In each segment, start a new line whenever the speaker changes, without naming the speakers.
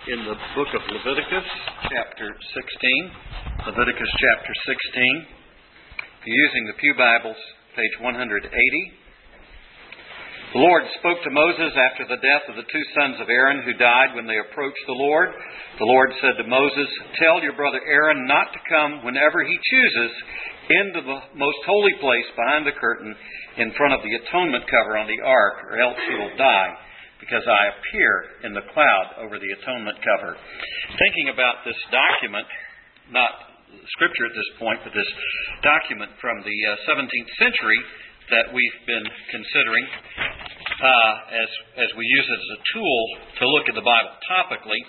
in the book of Leviticus, chapter 16. Leviticus chapter 16. If you're using the Pew Bibles, page 180. The Lord spoke to Moses after the death of the two sons of Aaron who died when they approached the Lord. The Lord said to Moses, "Tell your brother Aaron not to come whenever he chooses into the most holy place behind the curtain in front of the atonement cover on the ark, or else he will die, because I appear in the cloud over the atonement cover." Thinking about this document, not Scripture at this point, but this document from the 17th century that we've been considering as we use it as a tool to look at the Bible topically,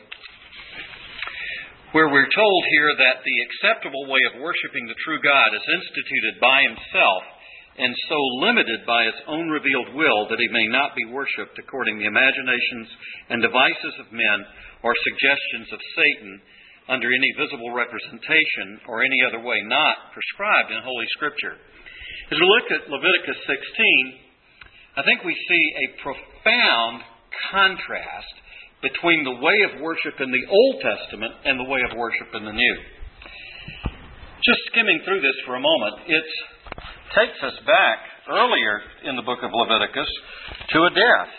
where we're told here that the acceptable way of worshiping the true God is instituted by Himself and so limited by His own revealed will that He may not be worshipped according to the imaginations and devices of men or suggestions of Satan under any visible representation or any other way not prescribed in Holy Scripture. As we look at Leviticus 16, I think we see a profound contrast between the way of worship in the Old Testament and the way of worship in the New. Just skimming through this for a moment, it takes us back earlier in the book of Leviticus to a death.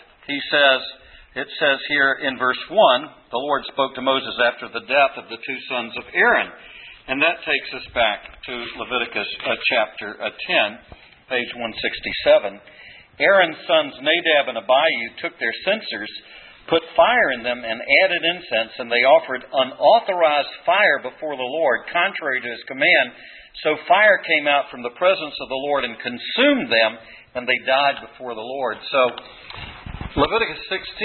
It says here in verse 1, the Lord spoke to Moses after the death of the two sons of Aaron. And that takes us back to Leviticus chapter 10, page 167. Aaron's sons Nadab and Abihu took their censers, put fire in them, and added incense, and they offered unauthorized fire before the Lord, contrary to His command. So fire came out from the presence of the Lord and consumed them, and they died before the Lord. So Leviticus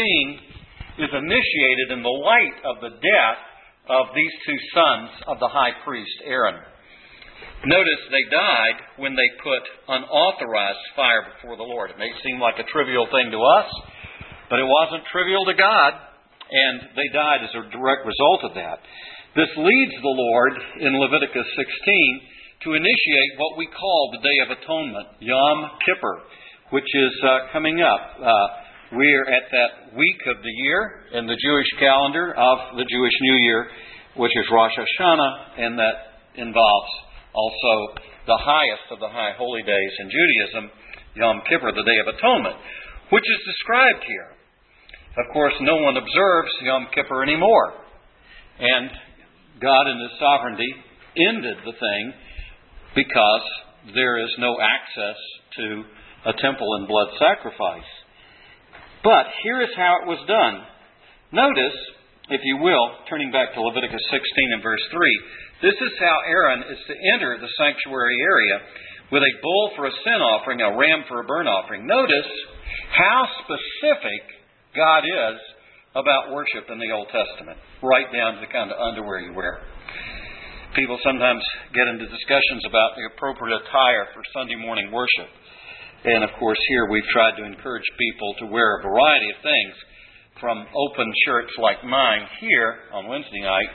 16 is initiated in the light of the death of these two sons of the high priest, Aaron. Notice they died when they put unauthorized fire before the Lord. It may seem like a trivial thing to us, but it wasn't trivial to God, and they died as a direct result of that. This leads the Lord in Leviticus 16 to initiate what we call the Day of Atonement, Yom Kippur, which is coming up. We're at that week of the year in the Jewish calendar of the Jewish New Year, which is Rosh Hashanah, and that involves also the highest of the high holy days in Judaism, Yom Kippur, the Day of Atonement, which is described here. Of course, no one observes Yom Kippur anymore, and God in His sovereignty ended the thing because there is no access to a temple and blood sacrifice. But here is how it was done. Notice, if you will, turning back to Leviticus 16 and verse 3, this is how Aaron is to enter the sanctuary area with a bull for a sin offering, a ram for a burnt offering. Notice how specific God is about worship in the Old Testament, right down to the kind of underwear you wear. People sometimes get into discussions about the appropriate attire for Sunday morning worship. And, of course, here we've tried to encourage people to wear a variety of things, from open shirts like mine here on Wednesday night,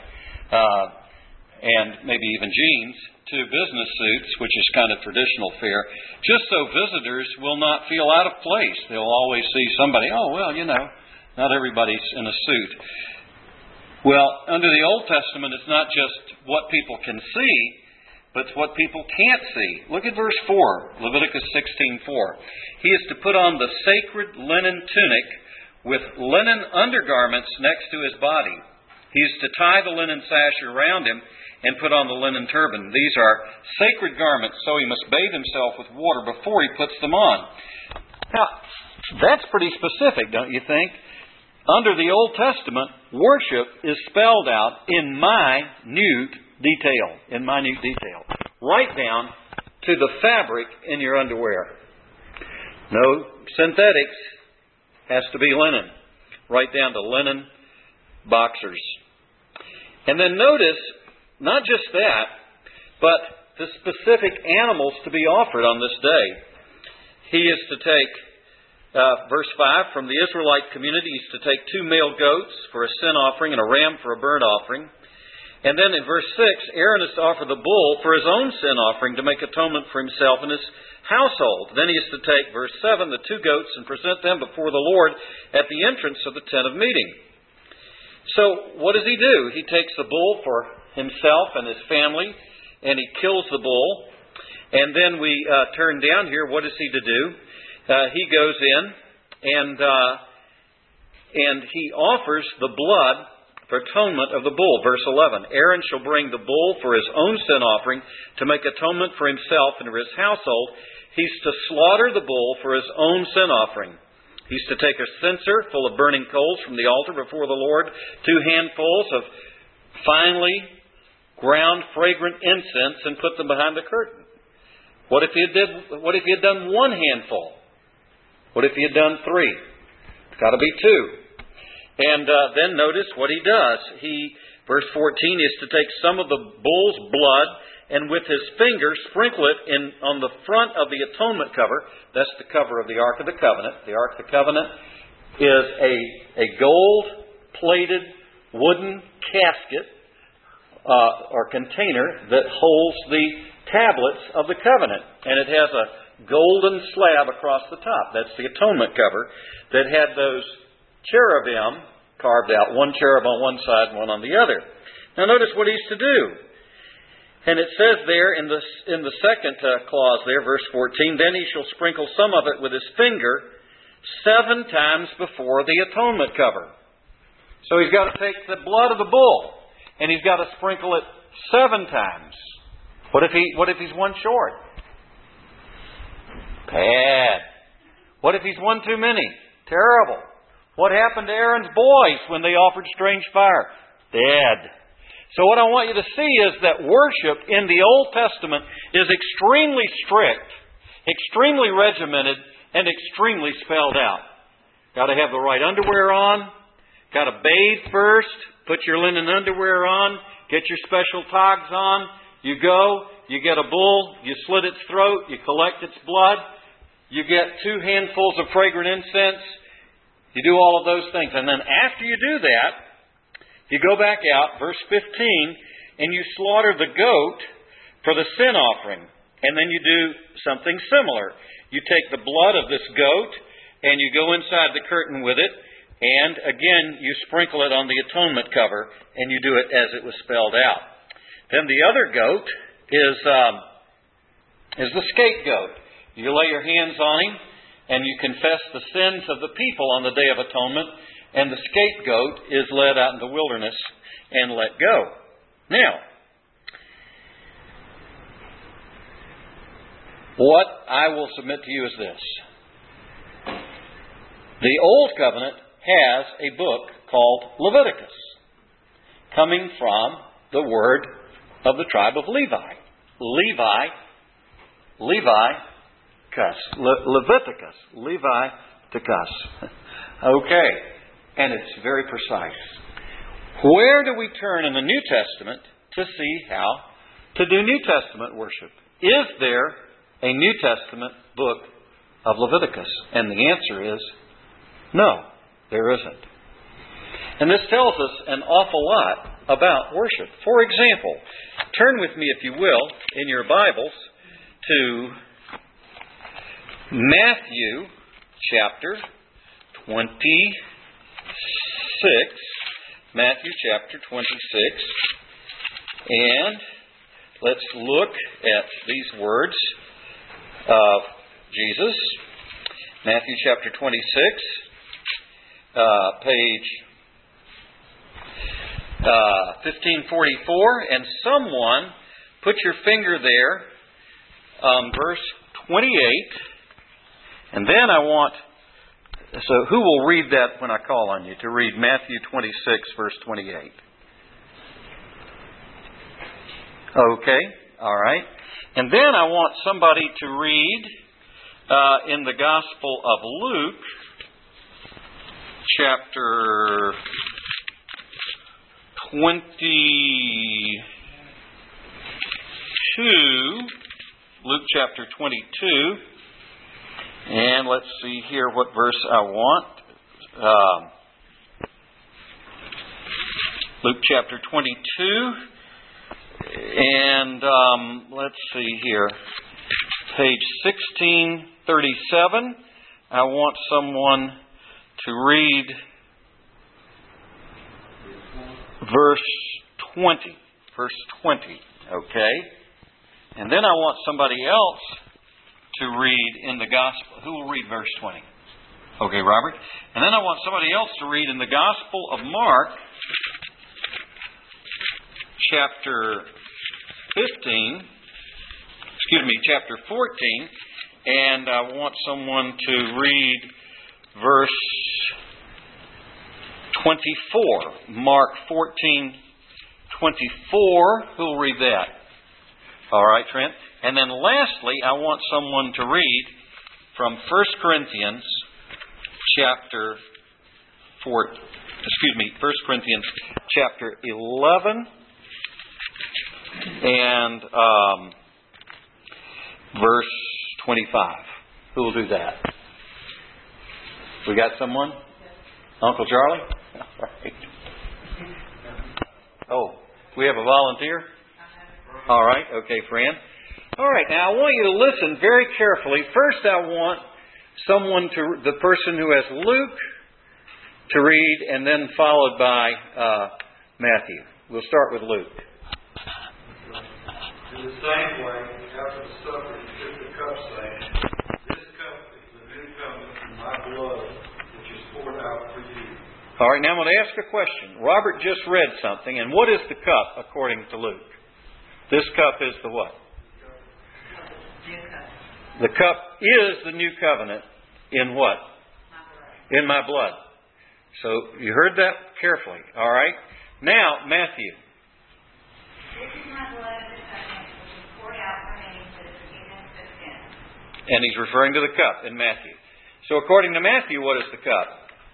and maybe even jeans, to business suits, which is kind of traditional fare, just so visitors will not feel out of place. They'll always see somebody, not everybody's in a suit. Well, under the Old Testament, it's not just what people can see, but it's what people can't see. Look at verse 4, Leviticus 16:4. He is to put on the sacred linen tunic with linen undergarments next to his body. He is to tie the linen sash around him and put on the linen turban. These are sacred garments, so he must bathe himself with water before he puts them on. Now, that's pretty specific, don't you think? Under the Old Testament, worship is spelled out in minute detail, right down to the fabric in your underwear. No synthetics, has to be linen, right down to linen boxers. And then notice, not just that, but the specific animals to be offered on this day. He is to take, verse 5, from the Israelite community, he is to take 2 male goats for a sin offering and a ram for a burnt offering. And then in verse 6, Aaron is to offer the bull for his own sin offering to make atonement for himself and his household. Then he is to take, verse 7, the 2 goats and present them before the Lord at the entrance of the tent of meeting. So what does he do? He takes the bull for himself and his family, and he kills the bull. And then we turn down here. What is he to do? He goes in and he offers the blood for atonement of the bull. Verse 11, Aaron shall bring the bull for his own sin offering to make atonement for himself and for his household. He's to slaughter the bull for his own sin offering. He's to take a censer full of burning coals from the altar before the Lord, 2 handfuls of finely ground fragrant incense, and put them behind the curtain. What if he had done 1 handful? What if he had done 3? It's got to be 2. And then notice what he does. Verse 14 is to take some of the bull's blood and with his finger sprinkle it on the front of the atonement cover. That's the cover of the Ark of the Covenant. The Ark of the Covenant is a gold-plated wooden casket or container that holds the tablets of the covenant. And it has a golden slab across the top. That's the atonement cover that had those cherubim carved out, 1 cherub on one side and 1 on the other. Now notice what he's to do. And it says there in the second clause there, verse 14, then he shall sprinkle some of it with his finger 7 times before the atonement cover. So he's got to take the blood of the bull and he's got to sprinkle it 7 times. What if he's 1 short? Bad. What if he's 1 too many? Terrible. What happened to Aaron's boys when they offered strange fire? Dead. So what I want you to see is that worship in the Old Testament is extremely strict, extremely regimented, and extremely spelled out. Got to have the right underwear on. Got to bathe first. Put your linen underwear on. Get your special togs on. You go. You get a bull. You slit its throat. You collect its blood. You get 2 handfuls of fragrant incense. You do all of those things. And then after you do that, you go back out, verse 15, and you slaughter the goat for the sin offering. And then you do something similar. You take the blood of this goat and you go inside the curtain with it. And again, you sprinkle it on the atonement cover and you do it as it was spelled out. Then the other goat is the scapegoat. You lay your hands on him and you confess the sins of the people on the Day of Atonement, and the scapegoat is led out in the wilderness and let go. Now, what I will submit to you is this. The Old Covenant has a book called Leviticus, coming from the word of the tribe of Levi. Leviticus. Okay. And it's very precise. Where do we turn in the New Testament to see how to do New Testament worship? Is there a New Testament book of Leviticus? And the answer is no, there isn't. And this tells us an awful lot about worship. For example, turn with me, if you will, in your Bibles to Matthew chapter 26. Matthew chapter 26. And let's look at these words of Jesus. Matthew chapter 26, page 1544. And someone put your finger there on verse 28. And then I want... So who will read that when I call on you to read Matthew 26, verse 28? Okay, all right. And then I want somebody to read in the Gospel of Luke, chapter 22. Luke chapter 22. And let's see here what verse I want. Luke chapter 22. And let's see here. Page 1637. I want someone to read verse 20. Verse 20, okay? And then I want somebody else to read in the Gospel. Who will read verse 20? Okay, Robert. And then I want somebody else to read in the Gospel of Mark, chapter 14, and I want someone to read verse 24. Mark 14:24. Who will read that? All right, Trent. And then lastly, I want someone to read from 1 Corinthians chapter 1 Corinthians chapter 11 and verse 25. Who will do that? We got someone? Uncle Charlie? All right. Oh, we have a volunteer? All right. Okay, Fran. All right. Now, I want you to listen very carefully. First, I want the person who has Luke to read, and then followed by Matthew. We'll start with Luke.
In the same way, after the supper, he took the cup, saying, "This cup is the new covenant in my blood, which is poured out for you."
All right, now I'm going to ask a question. Robert just read something, and what is the cup according to Luke? This cup is the what? The cup is the new covenant in what? In my blood. So you heard that carefully. All right. Now, Matthew.
This is my blood of the covenant, which is poured out for many for the forgiveness of sins.
And he's referring to the cup in Matthew. So according to Matthew, what is the cup?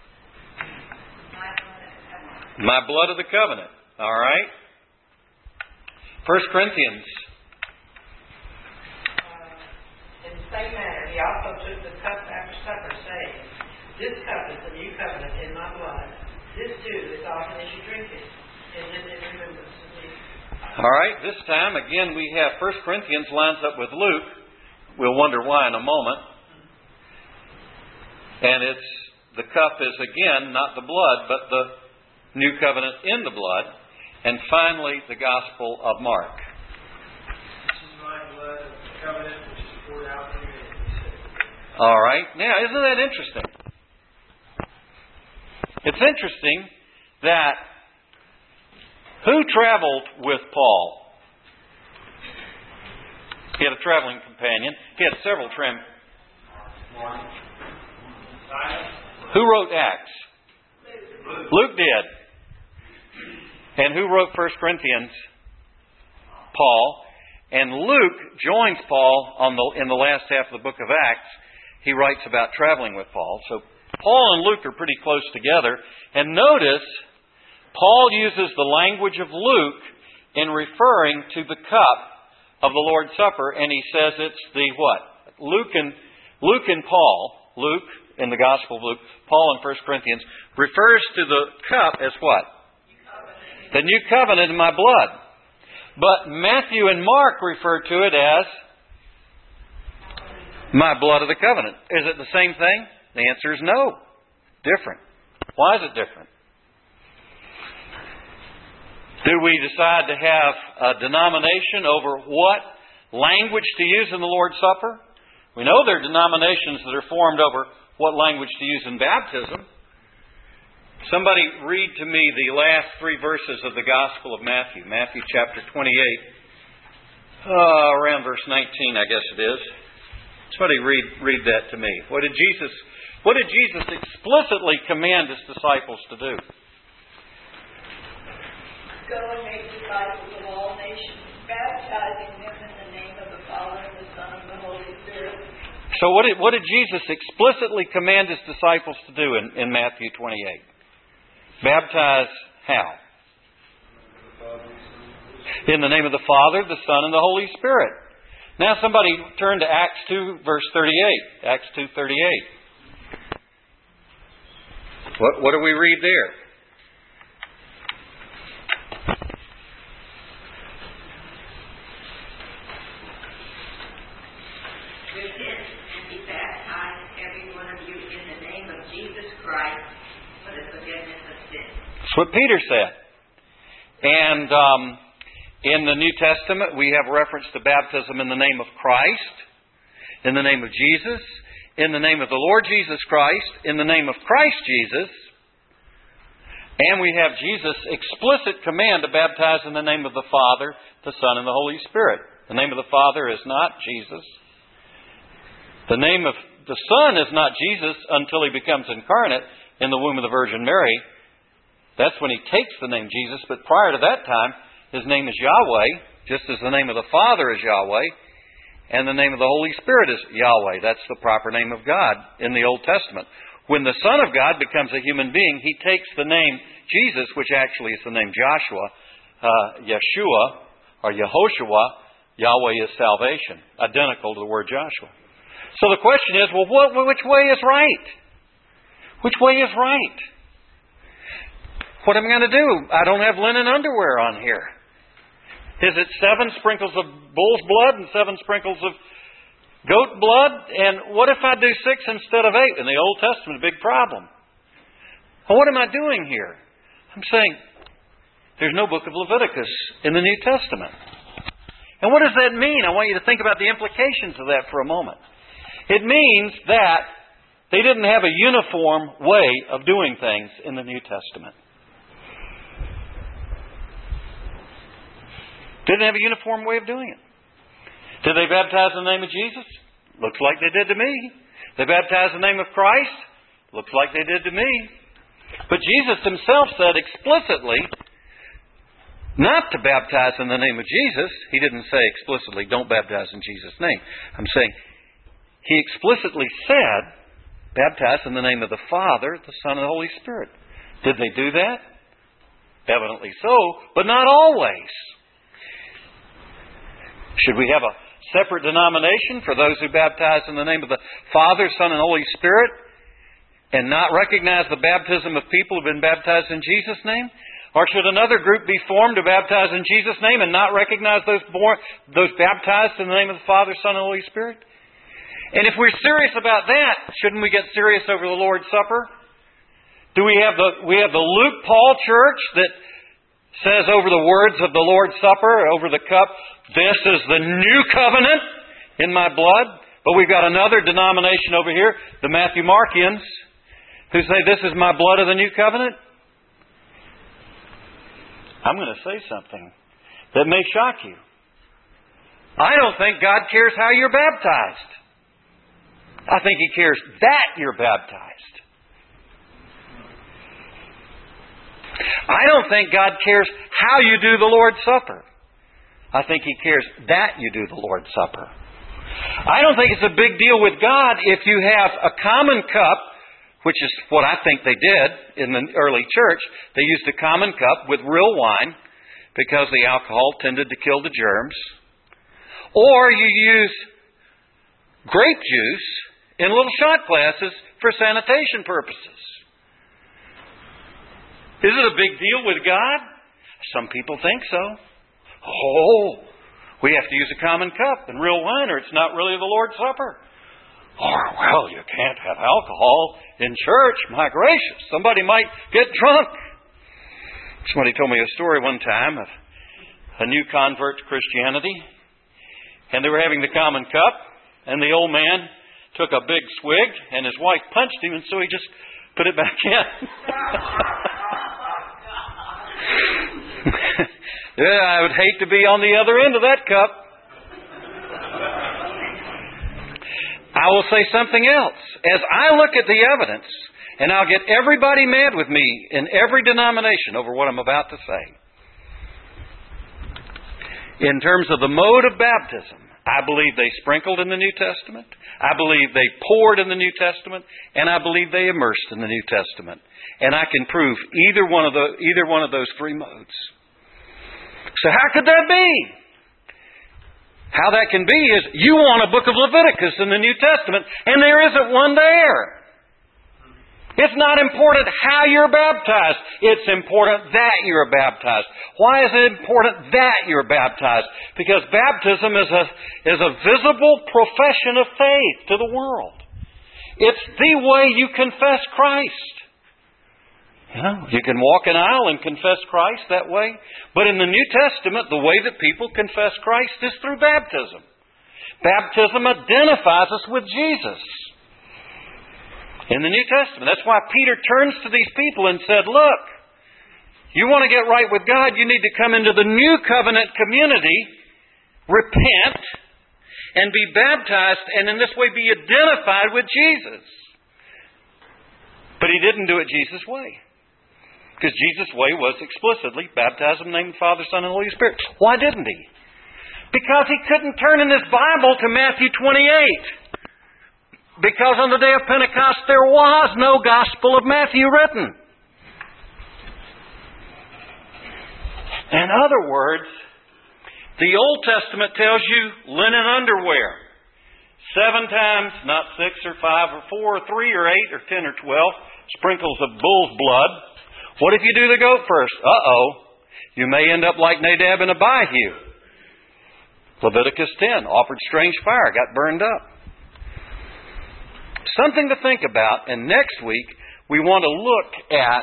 My blood of the covenant. All right. 1 Corinthians.
In the same manner, he also took the cup after supper, saying, "This cup is the new covenant in my blood. This too, as often as you drink it, is in remembrance of me."
All right. This time, again, we have 1 Corinthians lines up with Luke. We'll wonder why in a moment. And the cup is, again, not the blood, but the new covenant in the blood. And finally, the Gospel of Mark.
This is my blood of the covenant, which is poured out for you.
All right. Now, isn't that interesting? It's interesting that who traveled with Paul? He had a traveling companion. He had several Who wrote Acts? Luke did. And who wrote 1 Corinthians? Paul. And Luke joins Paul in the last half of the book of Acts. He writes about traveling with Paul. So Paul and Luke are pretty close together. And notice, Paul uses the language of Luke in referring to the cup of the Lord's Supper, and he says it's the what? Luke and Paul, Luke in the Gospel of Luke, Paul in 1 Corinthians, refers to the cup as what? The new covenant in my blood. But Matthew and Mark refer to it as my blood of the covenant. Is it the same thing? The answer is no. Different. Why is it different? Do we decide to have a denomination over what language to use in the Lord's Supper? We know there are denominations that are formed over what language to use in baptism. Somebody read to me the last three verses of the Gospel of Matthew. Matthew chapter 28. Around verse 19, I guess it is. Somebody read that to me. What did Jesus explicitly command His disciples to do?
Go and make disciples of all nations, baptizing them in the name of the Father, and the Son, and the Holy Spirit.
So what did Jesus explicitly command His disciples to do in Matthew 28? Baptize how? In the name of the Father, the Son, and the Holy Spirit. Now somebody turn to Acts 2, verse 38. Acts 2:38. What do we read there?
Repent and be baptized, every one of you, in the name of Jesus Christ, for the forgiveness of sins.
That's what Peter said. And in the New Testament, we have reference to baptism in the name of Christ, in the name of Jesus, in the name of the Lord Jesus Christ, in the name of Christ Jesus. And we have Jesus' explicit command to baptize in the name of the Father, the Son, and the Holy Spirit. The name of the Father is not Jesus. The name of the Son is not Jesus until He becomes incarnate in the womb of the Virgin Mary. That's when He takes the name Jesus. But prior to that time, His name is Yahweh, just as the name of the Father is Yahweh, and the name of the Holy Spirit is Yahweh. That's the proper name of God in the Old Testament. When the Son of God becomes a human being, He takes the name Jesus, which actually is the name Joshua, Yeshua, or Yehoshua. Yahweh is salvation, identical to the word Joshua. So the question is, well, which way is right? Which way is right? What am I going to do? I don't have linen underwear on here. Is it 7 sprinkles of bull's blood and 7 sprinkles of goat blood? And what if I do 6 instead of 8? In the Old Testament, a big problem. Well, what am I doing here? I'm saying there's no book of Leviticus in the New Testament. And what does that mean? I want you to think about the implications of that for a moment. It means that they didn't have a uniform way of doing things in the New Testament. Didn't have a uniform way of doing it. Did they baptize in the name of Jesus? Looks like they did to me. They baptized in the name of Christ? Looks like they did to me. But Jesus Himself said explicitly not to baptize in the name of Jesus. He didn't say explicitly, don't baptize in Jesus' name. I'm saying He explicitly said, baptize in the name of the Father, the Son, and the Holy Spirit. Did they do that? Evidently so, but not always. Should we have a separate denomination for those who baptize in the name of the Father, Son, and Holy Spirit and not recognize the baptism of people who have been baptized in Jesus' name? Or should another group be formed to baptize in Jesus' name and not recognize those baptized in the name of the Father, Son, and Holy Spirit? And if we're serious about that, shouldn't we get serious over the Lord's Supper? Do we have the Luke Paul church that says over the words of the Lord's Supper, over the cup, this is the new covenant in my blood? But we've got another denomination over here, the Matthew Markians, who say this is my blood of the new covenant. I'm going to say something that may shock you. I don't think God cares how you're baptized. I think He cares that you're baptized. I don't think God cares how you do the Lord's Supper. I think He cares that you do the Lord's Supper. I don't think it's a big deal with God if you have a common cup, which is what I think they did in the early church. They used a common cup with real wine because the alcohol tended to kill the germs. Or you use grape juice in little shot glasses for sanitation purposes. Is it a big deal with God? Some people think so. Oh, we have to use a common cup and real wine or it's not really the Lord's Supper. Or, well, you can't have alcohol in church. My gracious, somebody might get drunk. Somebody told me a story one time of a new convert to Christianity. And they were having the common cup. And the old man took a big swig and his wife punched him. And so he just put it back in. Yeah, I would hate to be on the other end of that cup. I will say something else. As I look at the evidence, and I'll get everybody mad with me in every denomination over what I'm about to say. In terms of the mode of baptism, I believe they sprinkled in the New Testament. I believe they poured in the New Testament, and I believe they immersed in the New Testament. And I can prove either one of those 3 modes. So how could that be? How that can be is you want a book of Leviticus in the New Testament, and there isn't one there. It's not important how you're baptized. It's important that you're baptized. Why is it important that you're baptized? Because baptism is a visible profession of faith to the world. It's the way you confess Christ. You can walk an aisle and confess Christ that way. But in the New Testament, the way that people confess Christ is through baptism. Baptism identifies us with Jesus. In the New Testament. That's why Peter turns to these people and said, look, you want to get right with God, you need to come into the new covenant community, repent, and be baptized, and in this way be identified with Jesus. But he didn't do it Jesus' way. Because Jesus' way was explicitly baptize in the name of the Father, Son, and Holy Spirit. Why didn't he? Because he couldn't turn in his Bible to Matthew 28. Because on the day of Pentecost there was no Gospel of Matthew written. In other words, the Old Testament tells you linen underwear. 7 times, not 6 or 5 or 4 or 3 or 8 or 10 or 12, sprinkles of bull's blood. What if you do the goat first? You may end up like Nadab and Abihu. Leviticus 10, offered strange fire, got burned up. Something to think about, and next week we want to look at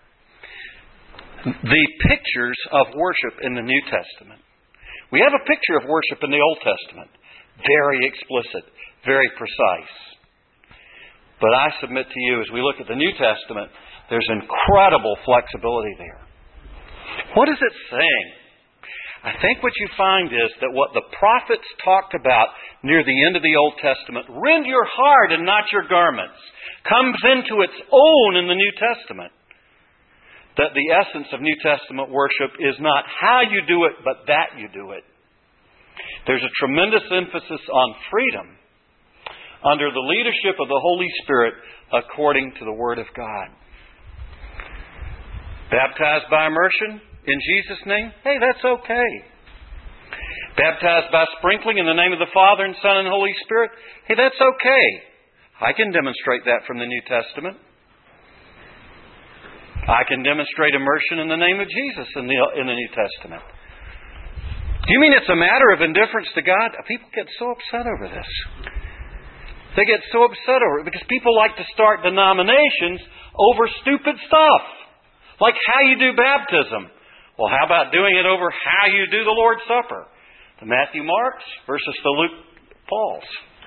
the pictures of worship in the New Testament. We have a picture of worship in the Old Testament. Very explicit, very precise. But I submit to you, as we look at the New Testament, there's incredible flexibility there. What is it saying? I think what you find is that what the prophets talked about near the end of the Old Testament, rend your heart and not your garments, comes into its own in the New Testament. That the essence of New Testament worship is not how you do it, but that you do it. There's a tremendous emphasis on freedom under the leadership of the Holy Spirit according to the Word of God. Baptized by immersion in Jesus' name? Hey, that's okay. Baptized by sprinkling in the name of the Father and Son and Holy Spirit? Hey, that's okay. I can demonstrate that from the New Testament. I can demonstrate immersion in the name of Jesus in the New Testament. Do you mean it's a matter of indifference to God? People get so upset over this. They get so upset over it because people like to start denominations over stupid stuff. Like how you do baptism. Well, how about doing it over how you do the Lord's Supper? The Matthew Mark's versus the Luke Paul's.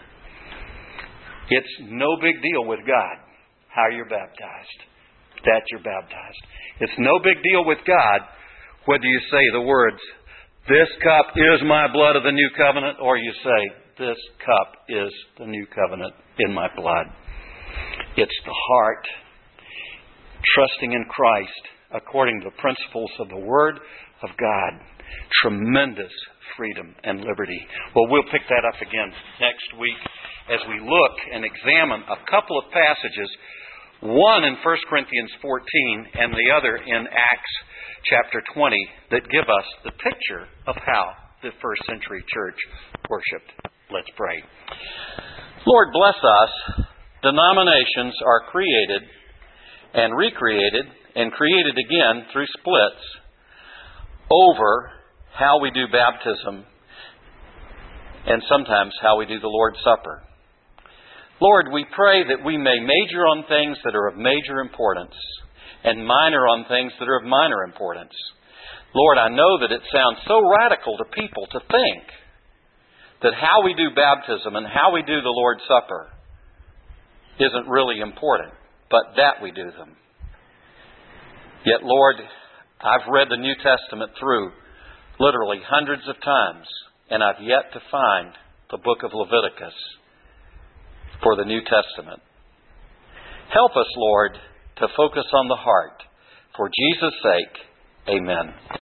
It's no big deal with God how you're baptized. That you're baptized. It's no big deal with God whether you say the words, this cup is my blood of the new covenant, or you say, this cup is the new covenant in my blood. It's the heart trusting in Christ according to the principles of the Word of God. Tremendous freedom and liberty. Well, we'll pick that up again next week as we look and examine a couple of passages, one in 1 Corinthians 14 and the other in Acts chapter 20, that give us the picture of how the first century church worshipped. Let's pray. Lord, bless us. Denominations are created and recreated and created again through splits over how we do baptism and sometimes how we do the Lord's Supper. Lord, we pray that we may major on things that are of major importance and minor on things that are of minor importance. Lord, I know that it sounds so radical to people to think that how we do baptism and how we do the Lord's Supper isn't really important, but that we do them. Yet, Lord, I've read the New Testament through literally hundreds of times, and I've yet to find the book of Leviticus for the New Testament. Help us, Lord, to focus on the heart. For Jesus' sake, amen.